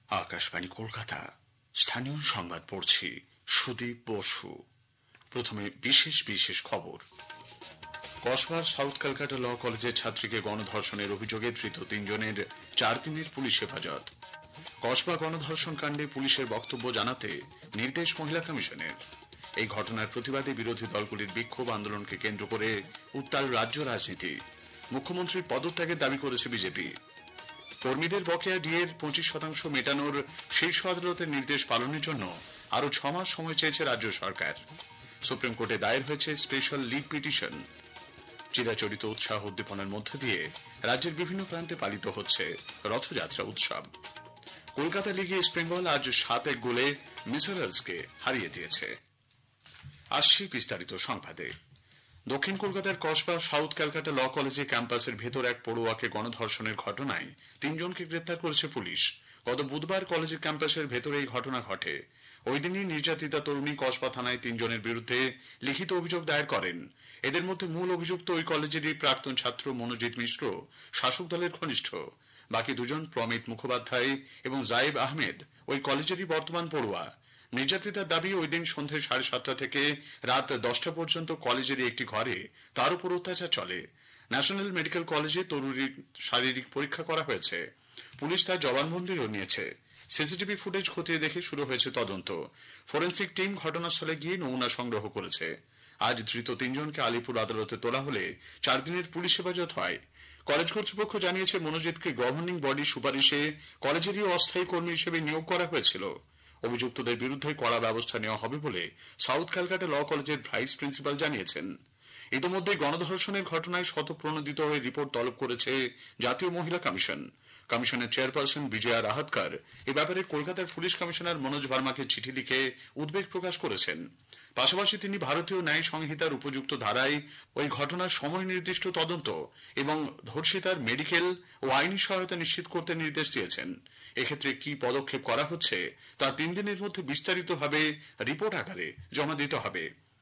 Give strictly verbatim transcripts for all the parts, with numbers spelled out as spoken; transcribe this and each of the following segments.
আকাশবাণী কলকাতা, স্থানীয় সংবাদ পড়ছি সুদীপ বসু। প্রথমে বিশেষ বিশেষ খবর। কসবার সাউথ ক্যালকাটা ল কলেজের ছাত্রীকে গণধর্ষণের অভিযোগে ধৃত তিনজনের চার দিনের পুলিশ হেফাজত। কসবা গণধর্ষণ কাণ্ডে পুলিশের বক্তব্য জানাতে নির্দেশ মহিলা কমিশনের। এই ঘটনার প্রতিবাদে বিরোধী দলগুলির বিক্ষোভ আন্দোলনকে কেন্দ্র করে উত্তাল রাজ্য রাজনীতি। মুখ্যমন্ত্রীর পদত্যাগের দাবি করেছে বিজেপি। কর্মীদের বকেয়া ডিএর পঁচিশ শতাংশ মেটানোর শীর্ষ আদালতের নির্দেশ পালনের জন্য আরো ছ মাস সময় চেয়েছে রাজ্য সরকার। সুপ্রিম কোর্টে দায়ের হয়েছে স্পেশাল লিভ পিটিশন। চিরাচরিত উৎসাহ উদ্দীপনার মধ্য দিয়ে রাজ্যের বিভিন্ন প্রান্তে পালিত হচ্ছে রথযাত্রা উৎসব। কলকাতা লিগে ইস্ট বেঙ্গল আজ সাত এক গোলে মিসারার্সকে হারিয়ে দিয়েছে। আসছি বিস্তারিত সংবাদে। দক্ষিণ কলকাতার কসবা সাউথ ক্যালকাটা ল কলেজে ক্যাম্পাসের ভেতর এক পড়ুয়াকে গণধর্ষণের ঘটনায় তিনজনকে গ্রেপ্তার করেছে পুলিশ। গত বুধবার কলেজের ক্যাম্পাসের ভেতরে এই ঘটনা ঘটে। ওই দিনই নির্যাতিতা তরুণী কসবা থানায় তিনজনের বিরুদ্ধে লিখিত অভিযোগ দায়ের করেন। এদের মধ্যে মূল অভিযুক্ত ওই কলেজেরই প্রাক্তন ছাত্র মনোজিৎ মিশ্র, শাসক দলের ঘনিষ্ঠ। বাকি দুজন প্রমিত মুখোপাধ্যায় এবং জায়েব আহমেদ ওই কলেজেরই বর্তমান পড়ুয়া। নির্যাতিতার দাবি, ওই দিন সন্ধ্যে সাড়ে সাতটা থেকে রাত দশটা পর্যন্ত কলেজের একটি ঘরে তার উপর অত্যাচার চলে। ন্যাশনাল মেডিকেল কলেজে তরুণীর শারীরিক পরীক্ষা করা হয়েছে। পুলিশ তার জবানবন্দিও নিয়েছে। সিসিটিভি ফুটেজ খতিয়ে দেখে শুরু হয়েছে তদন্ত। ফরেন্সিক টিম ঘটনাস্থলে গিয়ে নমুনা সংগ্রহ করেছে। আজ ধৃত তিনজনকে আলিপুর আদালতে তোলা হলে চার দিনের পুলিশ হেফাজত হয়। কলেজ কর্তৃপক্ষ জানিয়েছে, মনোজিৎকে গভর্নিং বডি সুপারিশে কলেজেরই অস্থায়ী কর্মী হিসেবে নিয়োগ করা হয়েছিল। অভিযুক্তদের বিরুদ্ধে কড়া ব্যবস্থা নেওয়া হবে বলে সাউথ ক্যালকাটা ল কলেজের ভাইস প্রিন্সিপাল জানিয়েছেন। ইতিমধ্যে গণধর্ষণের ঘটনায় স্বতঃপ্রণোদিত হয়ে রিপোর্ট তলব করেছে জাতীয় মহিলা কমিশন। কমিশনের চেয়ারপারসন বিজয়া রাহাতকর এ ব্যাপারে কলকাতার পুলিশ কমিশনার মনোজ ভার্মাকে চিঠি লিখে উদ্বেগ প্রকাশ করেছেন। পাশাপাশি তিনি ভারতীয় ন্যায় সংহিতার উপযুক্ত ধারায় ওই ঘটনার সময় নির্দিষ্ট তদন্ত এবং ধর্ষিতার মেডিকেল ও আইনি সহায়তা নিশ্চিত করতে নির্দেশ দিয়েছেন। এক্ষেত্রে কি পদক্ষেপ করা হচ্ছে তা তিন দিনের মধ্যে বিস্তারিতভাবে রিপোর্ট আকারে জমা দিতে হবে।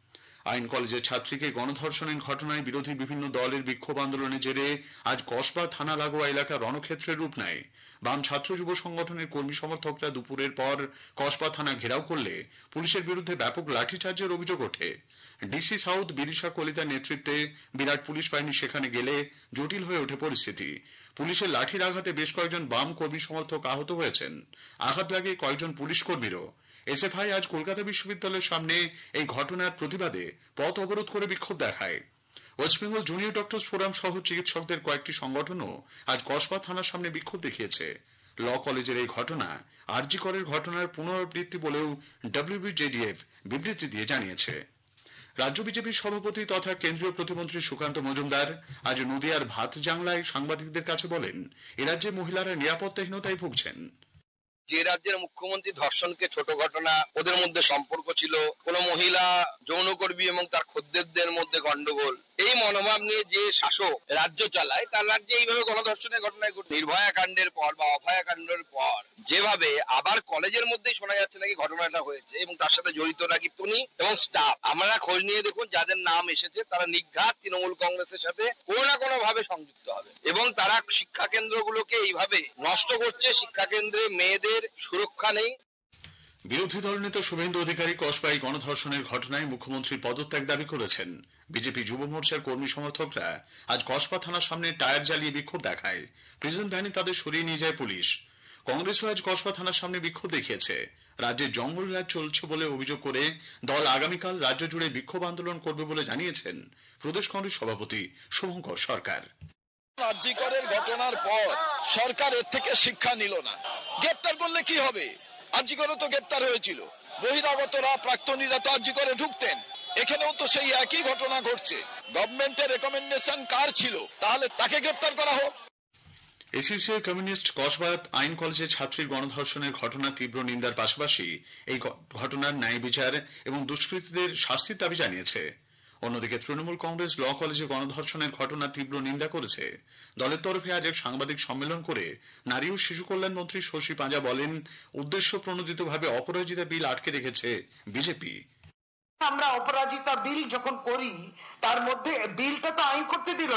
আইন কলেজের ছাত্রীকে গণধর্ষণের ঘটনায় বিরোধী বিভিন্ন দলের বিক্ষোভ আন্দোলনের জেরে আজ কসবা থানা লাগোয়া এলাকা রণক্ষেত্রের রূপ নেয়। বাম ছাত্র যুব সংগঠনের কর্মী সমর্থকরা দুপুরের পর কসবা থানা ঘেরাও করলে পুলিশের বিরুদ্ধে ব্যাপক লাঠিচার্জের অভিযোগ ওঠে। ডিসি সাউথ বিদিশা কলিতার নেতৃত্বে বিরাট পুলিশ বাহিনী সেখানে গেলে জটিল হয়ে ওঠে পরিস্থিতি। পুলিশের লাঠির আঘাতে বেশ কয়েকজন বাম কর্মী সমর্থক আহত হয়েছেন। আঘাত লাগে কয়েকজন পুলিশ কর্মীরও। এসএফআই আজ কলকাতা বিশ্ববিদ্যালয়ের সামনে এই ঘটনার প্রতিবাদে পথ অবরোধ করে বিক্ষোভ দেখায়। West Bengal junior doctors forum সহ চিকিৎসকদের কয়েকটি সংগঠনও আজ কসবা থানার সামনে বিক্ষোভ দেখিয়েছে। ল কলেজের এই ঘটনা আরজি করের ঘটনার পুনরাবৃত্তি বলেও ডব্লিউবিজেডিএফ বিবৃতি দিয়ে জানিয়েছে। রাজ্য বিজেপির সভাপতি তথা কেন্দ্রীয় প্রতিমন্ত্রী সুকান্ত মজুমদার আজ নদিয়ার ভাতজাংলায় সাংবাদিকদের কাছে বলেন, এ রাজ্যে মহিলারা নিরাপত্তাহীনতায় ভুগছেন। যে রাজ্যের মুখ্যমন্ত্রী ধর্ষণকে ছোট ঘটনা, ওদের মধ্যে সম্পর্ক ছিল, কোন মহিলা যৌনকর্মী এবং তার খদ্দেরদের মধ্যে গন্ডগোল, এই মনোভাব নিয়ে যে শাসক রাজ্য চালায়, তার রাজ্যে এইভাবে গণধর্ষণের ঘটনায় নির্ভয়া কাণ্ডের পর বা অভয়া কাণ্ডের পর যেভাবে আবার কলেজের মধ্যেই শোনা যাচ্ছে নাকি ঘটনাটা হয়েছে এবং তার সাথে জড়িত নাকি তুমি এবং স্টাফ। আমরা খোঁজ নিয়ে দেখুন, যাদের নাম এসেছে তারা নিঘাত তৃণমূল কংগ্রেসের সাথে কোনো না কোনো ভাবে সংযুক্ত হবে এবং তারা শিক্ষা কেন্দ্রগুলোকে এইভাবে নষ্ট করছে। শিক্ষা কেন্দ্রে মেয়েদের সুরক্ষা নেই। বিরোধী দলনেতা শুভেন্দু অধিকারী কসবাই গণধর্ষণের ঘটনায় মুখ্যমন্ত্রীর পদত্যাগ দাবি করেছেন। বিজেপি যুব মোর্চার কর্মী সমর্থকরা আজ কসবা থানার সামনে টায়ার জ্বালিয়ে বিক্ষোভ দেখায়। প্রিজন ভ্যানে তাদের সরিয়ে নিয়ে যায় পুলিশ। কংগ্রেসও আজ কসবা থানার সামনে বিক্ষোভ দেখিয়েছে। রাজ্যে জঙ্গল রাজ চলছে বলে অভিযোগ করে দল আগামীকাল রাজ্য জুড়ে বিক্ষোভ আন্দোলন করবে বলে জানিয়েছেন প্রদেশ কংগ্রেস সভাপতি শুভঙ্কর সরকার। আরজি করের ঘটনার পর সরকার এর থেকে শিক্ষা নিল না। গ্রেপ্তার করলে কি হবে? আরজি করে তো গ্রেপ্তার হয়েছিল, বহিরাগতরা প্রাক্তনীরা তো আরজি করে ঢুকতেন। এখানেও তো সেই একই ঘটনা ঘটছে। গভর্নমেন্টের রেকমেন্ডেশন কার ছিল? তাহলে তাকে গ্রেপ্তার করা হোক। এসইউসিআই কমিউনিস্ট কসবা আইন কলেজের ছাত্রীর গণধর্ষণের ঘটনা তীব্র নিন্দার পাশাপাশি এই ঘটনার ন্যায় বিচার এবং দুষ্কৃতীদের শাস্তির দাবি জানিয়েছে। অন্যদিকে তৃণমূল কংগ্রেস ল কলেজে গণধর্ষণের ঘটনা তীব্র নিন্দা করেছে। দলের তরফে আজ এক সাংবাদিক সম্মেলন করে নারী ও শিশু কল্যাণ মন্ত্রী শশী পাঁজা বলেন, উদ্দেশ্য প্রণোদিতভাবে অপরাজিতা বিল আটকে রেখেছে বিজেপি। আমরা অপরাজিতা বিল যখন করি, তার মধ্যে বিলটা তো আইন করতে দিল না,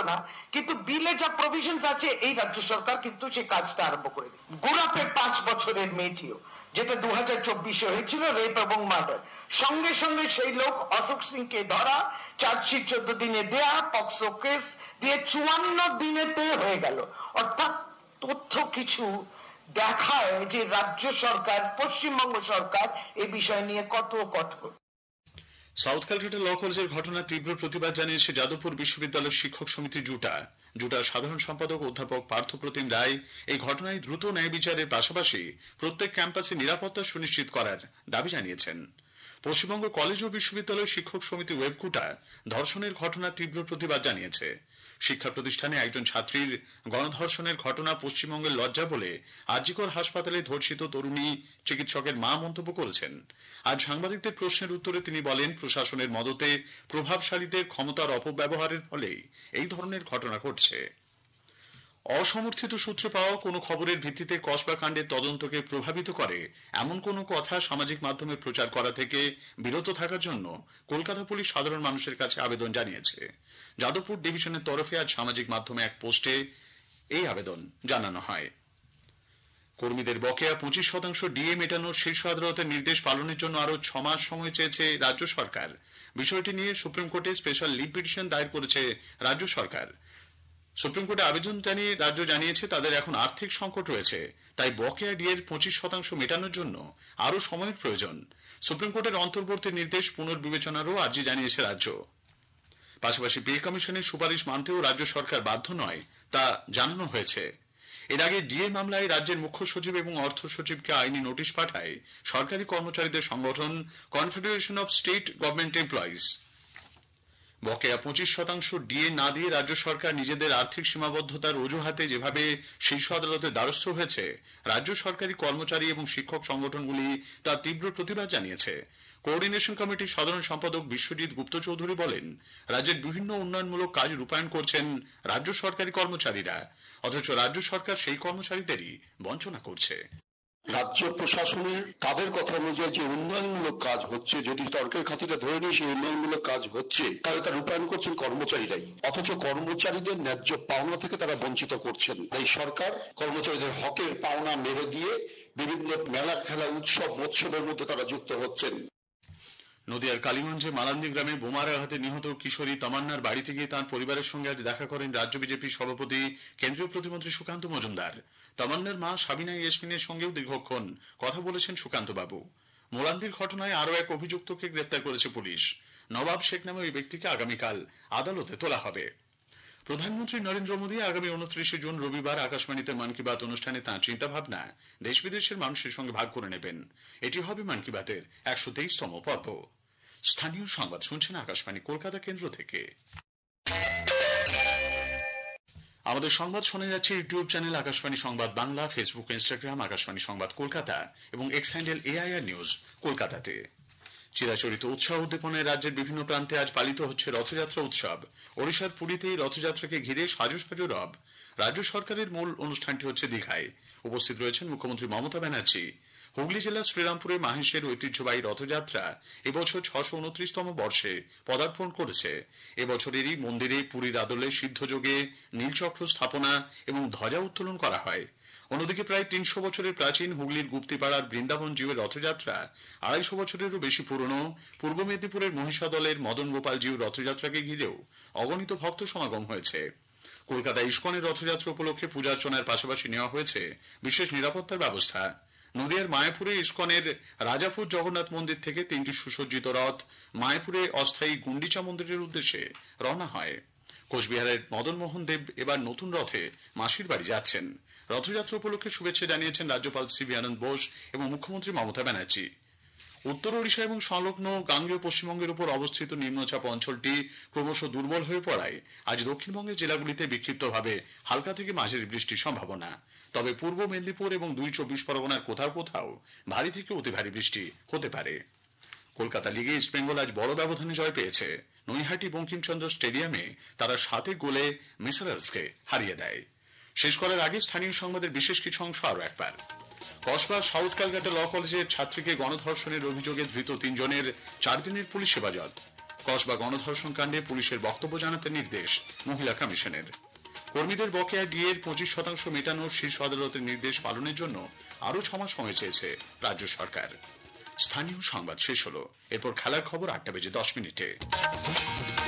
কিন্তু বিলে যা প্রভিশনস আছে এই রাজ্য সরকার কিন্তু সেই কাজটা আরম্ভ করে দেয়। গোলাপের পাঁচ বছরের মেয়েটিও, যেটা দু হাজার চব্বিশে হয়েছিল, রেপ এবং মার্ডার, সঙ্গে সঙ্গে সেই লোক অশোক সিংকে ধরা, চার্জশিট চোদ্দ দিনে দেয়া, পক্সো কেস দিয়ে চুয়ান্ন দিনেতে হয়ে গেল। অর্থাৎ তথ্য কিছু দেখায় যে রাজ্য সরকার, পশ্চিমবঙ্গ সরকার এ বিষয় নিয়ে কত কঠোর। সাউথ ক্যালকাটা ল কলেজের ঘটনার তীব্র প্রতিবাদ জানিয়েছে যাদবপুর বিশ্ববিদ্যালয়ের শিক্ষক সমিতি জুটা। জুটার সাধারণ সম্পাদক অধ্যাপক পার্থপ্রতিম রায় এই ঘটনায় দ্রুত ন্যায় বিচারের পাশাপাশি প্রত্যেক ক্যাম্পাসে নিরাপত্তা সুনিশ্চিত করার দাবি জানিয়েছেন। পশ্চিমবঙ্গ কলেজ ও বিশ্ববিদ্যালয় শিক্ষক সমিতি ওয়েবকুটা ধর্ষণের ঘটনার তীব্র প্রতিবাদ জানিয়েছে। শিক্ষা প্রতিষ্ঠানে একজন ছাত্রীর গণধর্ষণের ঘটনা পশ্চিমবঙ্গের লজ্জা বলে আরজিকর হাসপাতালে ধর্ষিত তরুণী চিকিৎসকের মা মন্তব্য করেছেন। আজ সাংবাদিকদের প্রশ্নের উত্তরে তিনি বলেন, প্রশাসনের মদতে প্রভাবশালীদের ক্ষমতার অপব্যবহারের ফলে এই ধরনের ঘটনা ঘটছে। অসমর্থিত সূত্রে পাওয়া কোনো খবরের ভিত্তিতে কসবা কাণ্ডের তদন্তকে প্রভাবিত করে এমন কোনো কথা সামাজিক মাধ্যমে প্রচার করা থেকে বিরত থাকার জন্য কলকাতা পুলিশ সাধারণ মানুষের কাছে আবেদন জানিয়েছে। যাদবপুর ডিভিশনের তরফে আজ সামাজিক মাধ্যমে এক পোস্টে এই আবেদন জানানো হয়। কর্মীদের বকেয়া পঁচিশ শতাংশ ডিএ মেটানোর শীর্ষ আদালতের নির্দেশ পালনের জন্য আরো ছ মাস সময় চেয়েছে রাজ্য সরকার। বিষয়টি নিয়ে সুপ্রিম কোর্টে স্পেশাল লিভ পিটিশন দায়ের করেছে রাজ্য সরকার। সুপ্রিম কোর্টে আবেদন জানিয়ে রাজ্য জানিয়েছে তাদের এখন আর্থিক সংকট রয়েছে, তাই বকেয়া ডিএর পঁচিশ শতাংশ মেটানোর জন্য আরো সময়ের প্রয়োজন। সুপ্রিম কোর্টের অন্তর্বর্তী নির্দেশ পুনর্বিবেচনারও আর্জি জানিয়েছে রাজ্য। পাশাপাশি পে কমিশনের সুপারিশ মানতেও রাজ্য সরকার বাধ্য নয় তা জানানো হয়েছে। এর আগে ডিএ মামলায় রাজ্যের মুখ্য সচিব এবং অর্থ সচিবকে আইনি নোটিশ পাঠায় সরকারি কর্মচারীদের সংগঠন confederation of state government employees. বকেয়া পঁচিশ শতাংশ ডিএ না দিয়ে রাজ্য সরকার নিজেদের আর্থিক সীমাবদ্ধতার অজুহাতে যেভাবে শীর্ষ আদালতের দ্বারস্থ হয়েছে, রাজ্য সরকারি কর্মচারী এবং শিক্ষক সংগঠনগুলি তার তীব্র প্রতিবাদ জানিয়েছে। কোঅর্ডিনেশন কমিটির সাধারণ সম্পাদক বিশ্বজিৎ গুপ্ত চৌধুরী বলেন, রাজ্যের বিভিন্ন উন্নয়নমূলক কাজ রূপায়ণ করছেন রাজ্য সরকারি কর্মচারীরা, অথচ রাজ্য সরকার সেই কর্মচারীদেরই বঞ্চনা করছে। রাজ্য প্রশাসনের তাদের কথা অনুযায়ী যে উন্নয়নমূলক কাজ হচ্ছে, যদি তর্কের খাতিরে ধরে নিয়ে সেই উন্নয়নমূলক কাজ হচ্ছে, তাহলে তা রূপায়ণ করছেন কর্মচারীরাই, অথচ কর্মচারীদের ন্যায্য পাওনা থেকে তারা বঞ্চিত করছেন। এই সরকার কর্মচারীদের হকের পাওনা মেরে দিয়ে বিভিন্ন মেলা, খেলা, উৎসব, মৎসবের মধ্যে তারা যুক্ত হচ্ছেন। নদিয়ার কালীগঞ্জে মালান্দি গ্রামে বোমার আঘাতে নিহত কিশোরী তামান্নার বাড়িতে গিয়ে তাঁর পরিবারের সঙ্গে আজ দেখা করেন রাজ্য বিজেপি সভাপতি কেন্দ্রীয় প্রতিমন্ত্রী সুকান্ত মজুমদার। তামান্নার মা সাবিনা ইয়াসমিনের সঙ্গেও দীর্ঘক্ষণ কথা বলেছেন সুকান্ত বাবু। মোলান্দির ঘটনায় আরও এক অভিযুক্তকে গ্রেপ্তার করেছে পুলিশ। নবাব শেখ নামে ওই ব্যক্তিকে আগামীকাল আদালতে তোলা হবে। প্রধানমন্ত্রী নরেন্দ্র মোদী আগামী উনত্রিশে জুন রবিবার আকাশবাণীতে মন কি বাত অনুষ্ঠানে তাঁর চিন্তাভাবনা দেশ বিদেশের মানুষের সঙ্গে ভাগ করে নেবেন। এটি হবে মন কি বাতের একশো তেইশতম পর্ব। স্থানীয় সংবাদ শুনছেন আকাশবাণী কলকাতা কেন্দ্র থেকে। আমাদের সংবাদ শোনা যাচ্ছে ইউটিউব চ্যানেল আকাশবাণী সংবাদ বাংলা, ফেসবুক, ইনস্টাগ্রাম আকাশবাণী সংবাদ কলকাতা এবং এক্স হ্যান্ডেল এআইআর নিউজ কলকাতাতে। চিরাচরিত উৎসাহ উদ্দীপনায় রাজ্যের বিভিন্ন প্রান্তে আজ পালিত হচ্ছে রথযাত্রা উৎসব। ওড়িশার পুরীতে রথযাত্রাকে ঘিরে সাজো সাজো রব। রাজ্য সরকারের মূল অনুষ্ঠানটি হচ্ছে দীঘায়। উপস্থিত রয়েছেন মুখ্যমন্ত্রী মমতা ব্যানার্জি। হুগলি জেলার শ্রীরামপুরে মাহেশের ঐতিহ্যবাহী রথযাত্রা এবছর ছশো উনত্রিশতম বর্ষে পদার্পণ করেছে। এবছরেরই মন্দিরে পুরীর আদলে সিদ্ধযোগে নীলচক্র স্থাপনা এবং ধ্বজা উত্তোলন করা হয়। অন্যদিকে প্রায় তিনশো বছরের প্রাচীন হুগলির গুপ্তিপাড়ার বৃন্দাবন জিউর রথযাত্রা আড়াইশো বছরেরও বেশি পুরনো পূর্ব মেদিনীপুরের মহিষাদলের মদন গোপাল জিউর রথযাত্রাকে ঘিরেও অগণিত ভক্ত সমাগম হয়েছে। কলকাতা ইস্কনের রথযাত্রা উপলক্ষে পূজার্চনার পাশাপাশি নেওয়া হয়েছে বিশেষ নিরাপত্তার ব্যবস্থা। নদিয়ার মায়াপুরে ইস্কনের রাজাপুর জগন্নাথ মন্দির থেকে তিনটি সুসজ্জিত রথ মায়াপুরে অস্থায়ী গুন্ডিচা মন্দিরের উদ্দেশ্যে রওনা হয়। কোচবিহারের মদন মোহন দেব এবার নতুন রথে মাসির বাড়ি যাচ্ছেন। রথযাত্রা উপলক্ষে শুভেচ্ছা জানিয়েছেন রাজ্যপাল সিভি আনন্দ বোস এবং মুখ্যমন্ত্রী মমতা ব্যানার্জি। উত্তর ওড়িশা এবং সংলগ্ন গাঙ্গেয় পশ্চিমবঙ্গের উপর অবস্থিত নিম্নচাপ অঞ্চলটি ক্রমশ দুর্বল হয়ে পড়ায় আজ দক্ষিণবঙ্গের জেলাগুলিতে বিক্ষিপ্তভাবে হালকা থেকে মাঝারি বৃষ্টির সম্ভাবনা। তবে পূর্ব মেদিনীপুর এবং দুই চব্বিশ পরগনার কোথাও কোথাও ভারী থেকে অতি ভারী বৃষ্টি হতে পারে। কলকাতা লিগে ইস্টবেঙ্গল আজ বড় ব্যবধানে জয় পেয়েছে। নৈহাটি বঙ্কিমচন্দ্র স্টেডিয়ামে তারা সাতে গোলে মিসারালসকে হারিয়ে দেয়। শেষ করার আগে স্থানীয় সংবাদের বিশেষ কিছু অংশ আরো একবার। কসবা সাউথ ক্যালকাটা ল কলেজের ছাত্রীকে গণধর্ষণের অভিযোগে ধৃত তিনজনের চার দিনের পুলিশ হেফাজত। কসবা গণধর্ষণ কাণ্ডে পুলিশের বক্তব্য জানাতে নির্দেশ মহিলা কমিশনের। কর্মীদের বকেয়া ডিএর পঁচিশ শতাংশ মেটানোর শীর্ষ আদালতের নির্দেশ পালনের জন্য আরো ছ মাস সময় চেয়েছে রাজ্য সরকার। স্থানীয় সংবাদ শেষ হলো, এরপর খেলার খবর আটটা বেজে দশ মিনিটে।